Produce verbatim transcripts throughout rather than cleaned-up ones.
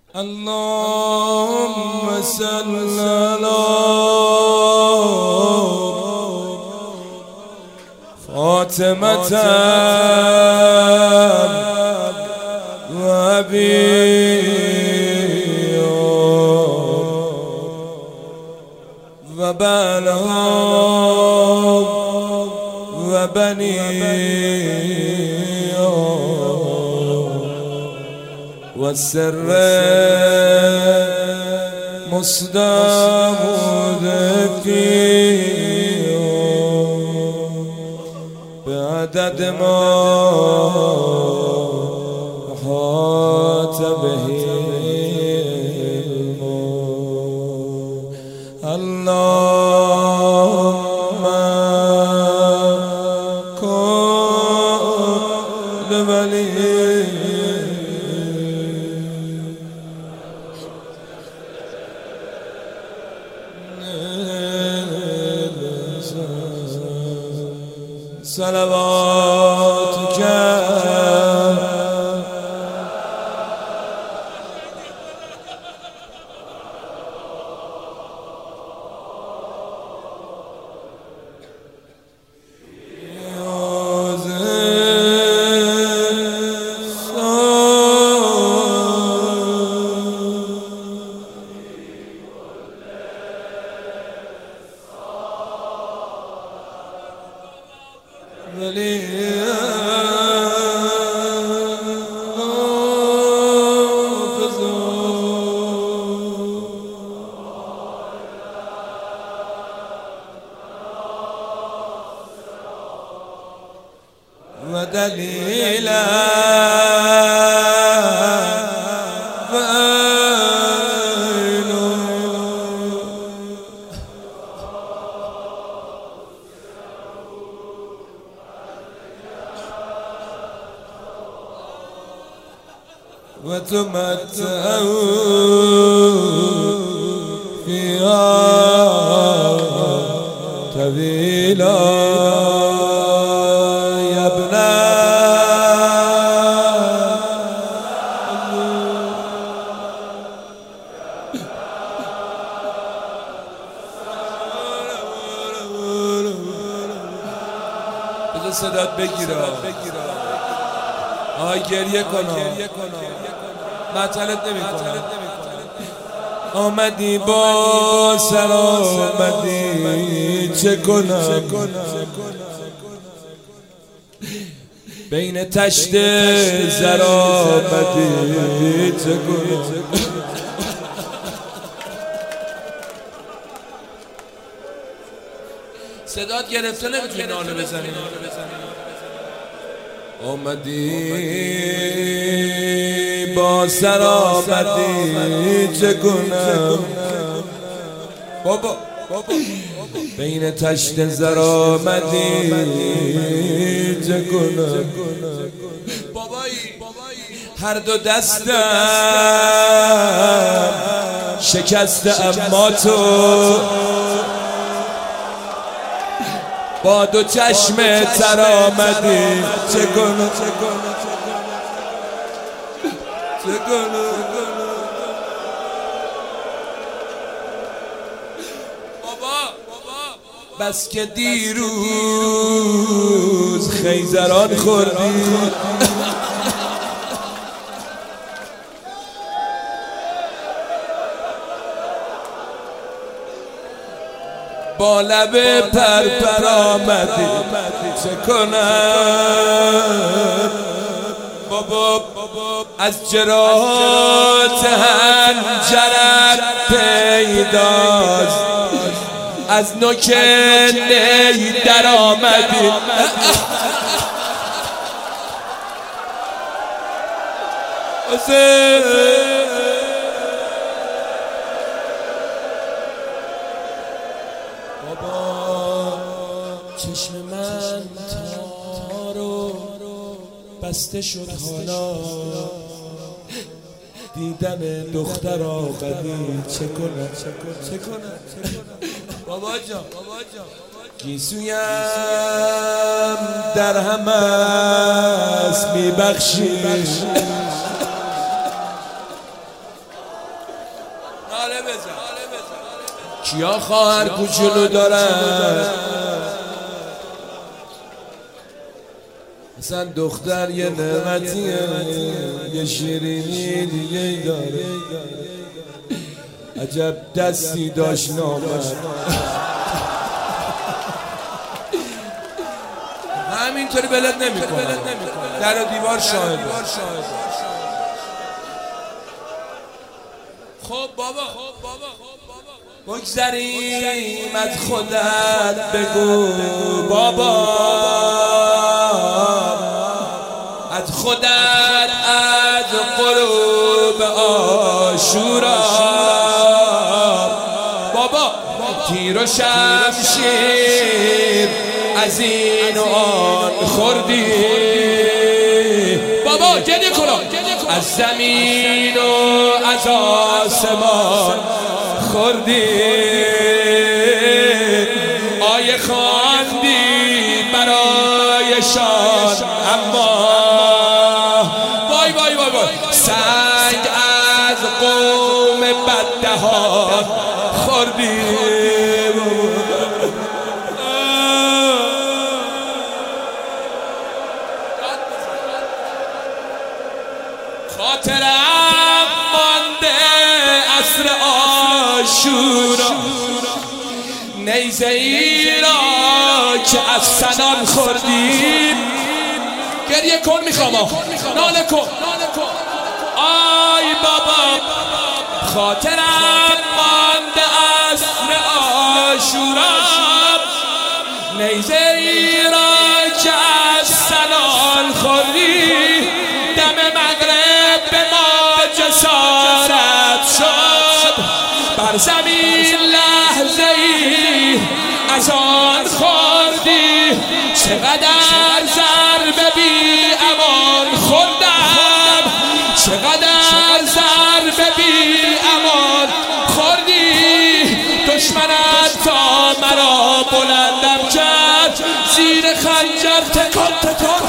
اللهم صل على فاطمة وأبي وبنها وبني والسر مصدمود فيه بعدد ما أحاط به اللهم كن لولي صلواتك ودليلا وتمتعوا فيها طويلا يا ابنا بذار صدات بگیره آی گریه کن معطلت نمی کنم آمدی با سر آمدی چه کنم بین تشت زر آمدی چه کنم صدات گرفته نمیتونی ناله بزنی آمدی با سر آمدی چه کنم بابا بین تشت زر آمدی چه کنم بابایی هر دو دستم شکسته اما تو با دو چشم تر آمدی چه کنم چه کنم بابا بس که دیروز خیزران خوردی با لب پرپر آمدی چه کنم بابا از جراحات هنجرت پیداست از نوک نی در آمدی چشم من تارو بسته شد حالا دیدن دختر آمدی چه کنم چه کنم بابا جان گیسویم در هم است میبخشی کیا خواهر کوچولو دارن؟ اصلا دختر یه نعمتیه، یه شیرینی دیگه داره. عجب دستی داشت نامرد. همینطوری بلد نمیکنه، در و دیوار شاهده. خب بابا بگذریم از خودت بگو بابا، از خودت از غروب عاشورا بابا، تیر و شمشیر از این و آن خوردی بابا، گریه کن از زمین و از آسمان خوردی، آیه خواندی برایشان اما وای وای وای وای سنگ از قوم بددهان خوردی. خاطرم مانده عصر عاشورا، نیزه ای را که از سنان خوردی. گریه کن میخوام، ناله کن آی بابا. خاطرم مانده عصر عاشورا، نیزه ای را که از سنان خوردی. دم مغرب به ما جسارت شد، بر زمین لحظه ای از آن خوردی. چقدر ضربه بی امان خوردم، چقدر ضربه بی امان خوردی. دشمنت تا مرا بلندم کرد، زیر خنجر تکان تکان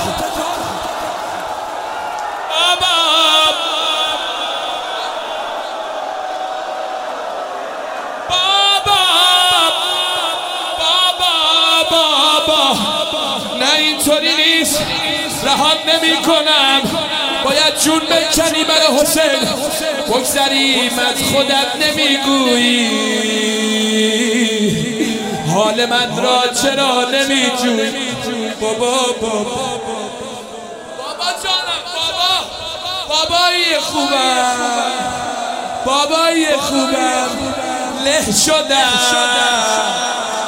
نه اینطوری نیست، رهات نمی کنم، باید جون بکنی برای حسین. بگذریم از خودت نمیگویی، حال من را چرا نمیجویی بابا بابا بابا جانم بابا، بابایی خوبم، بابایی خوبم، له شدم.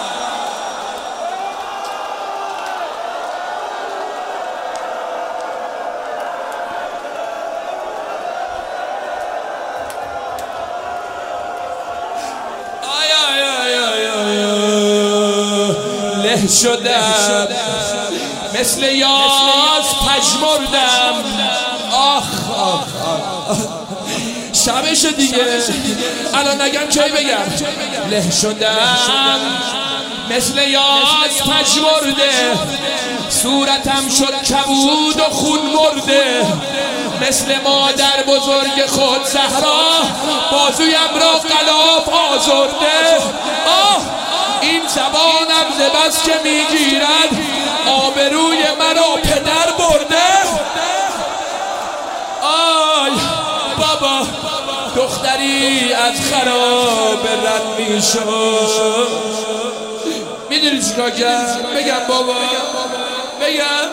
له شدم مثل یاس پژمردم. آخ آخ آخ شبش دیگه، الان نگم کی بگم. له شدم مثل یاس پژمرده، صورتم شد کبود و خون مرده. مثل مادر بزرگ خود زهرا، بازویم را غلاف آزرده. آه این زبانم ز بس که میگیرد، آبروی مرا پدر برده. آی بابا دختری از خراب رد میشد. میدونی چیکار کرد؟ بگم بابا، بگم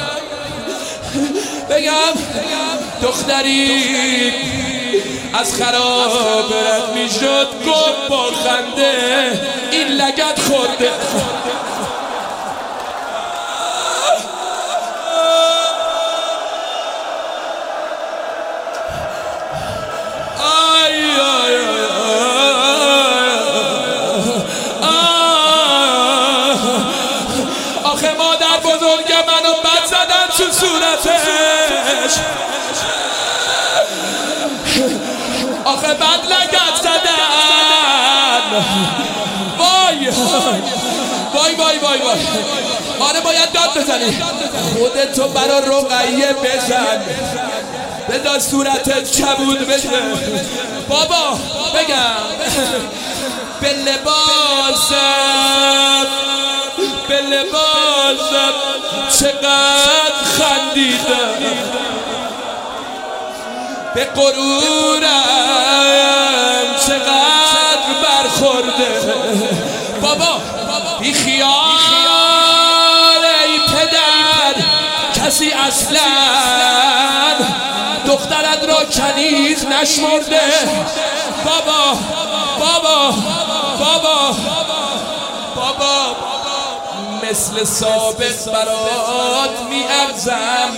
بگم دختری از خراب رد میشد، گفت با خنده این لگد خورده. آی آی آخه مادر بزرگ منو بد زدن تو صورتش، آخه بد لگد زدن. وای وای وای وای وای آره باید داد بزنی. خودتو برا رقیه بزن، بذار صورتت کبود بشه بابا بگم به لباسم به لباسم چقدر خندیدم به غرورم چقدر برخورده بابا بی خیال ای پدر کسی اصلا دخترت را کنیز نشمرده بابا بابا بابا بابا مثل سابق برات میارزم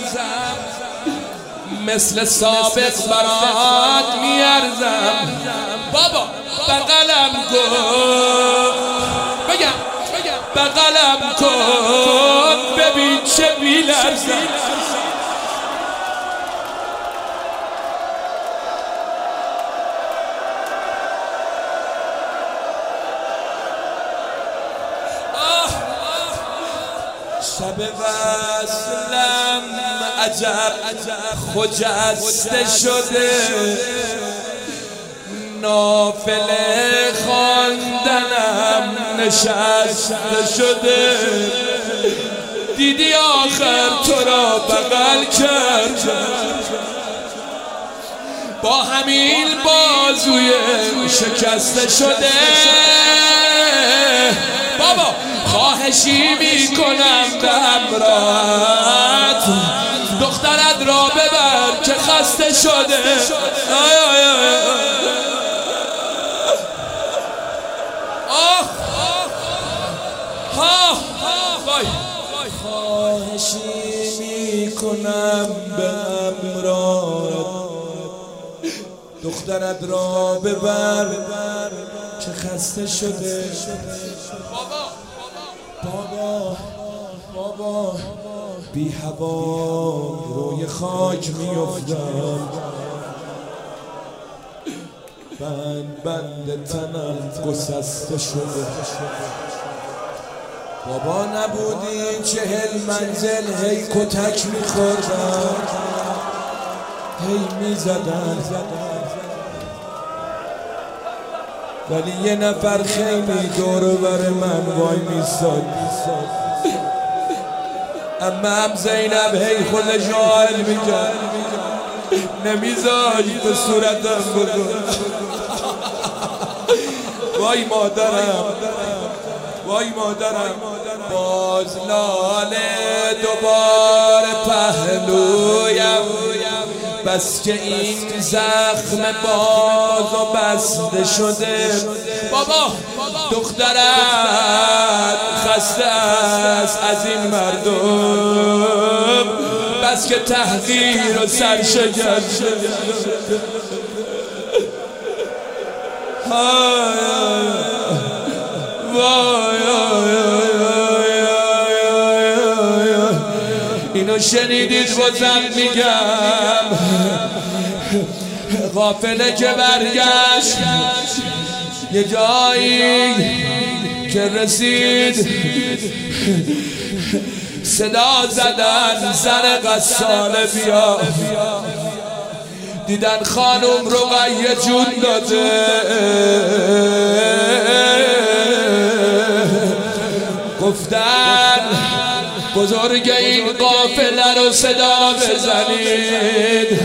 مثل سابق برات میارزم بابا بغلم کن بگم بغلم کن ببین چه میلرزم شب وصلم عجب خجسته شده نافله خواندنم نشسته شده دیدی آخر تو را بغل کردم با همین بازوی شکسته شده بابا خواهشی میکنم به همراهت دخترت را ببر که خسته شده آی آی آی آه ها خواهشی میکنم به همراهت دخترت را ببر که خسته شده بابا بابا بی هوا روی خاک میافتم بند بند تنم گسسته شده بابا نبودی چهل منزل هی کتک میخوردم هی میزدن ولی یه نفر خیلی دور بر من وای میستاد اما هم زینب هی خودش حال میکرد نمیذاشت به صورتم بگو وای مادرم وای مادرم باز لاله دوباره پهلویم بس که این زخم باز و بسته شده بابا دخترت خسته است از این مردم بس که تحقیر و سرشکن شده اینو شنیدید بازم میگم قافله که برگشت یه جایی که رسید صدا زدن زن غساله بیا دیدن خانم رقیه جون داده گفتن بزرگ این قافله رو صدا بزنید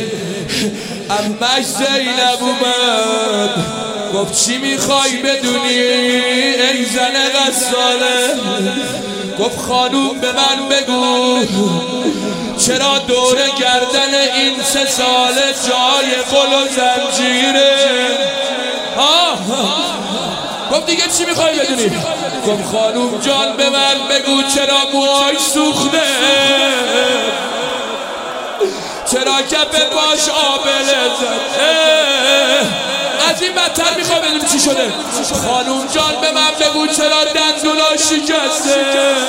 امش زینب اومد گفت چی میخوای بدونی ای زن غساله گفت خانوم به من بگو چرا دور گردن این سه ساله جای قل و زنجیره گفت دیگه چی میخوای بدونی گفت خانوم جان به من بگو چرا موهاش سوخته چرا کف باش آبله زده از این بدتر میخوای بدونی چی شده خانوم جان به من بگو چرا دندونا شکسته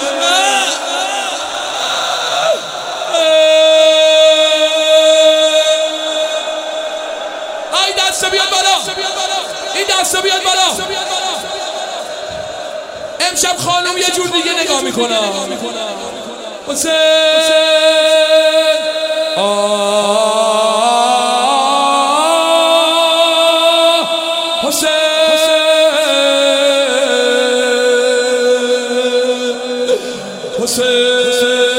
آی دسته بیاد بالا این دسته بیاد بالا امشب خانم یه جور دیگه نگاه میکنه حسین حسین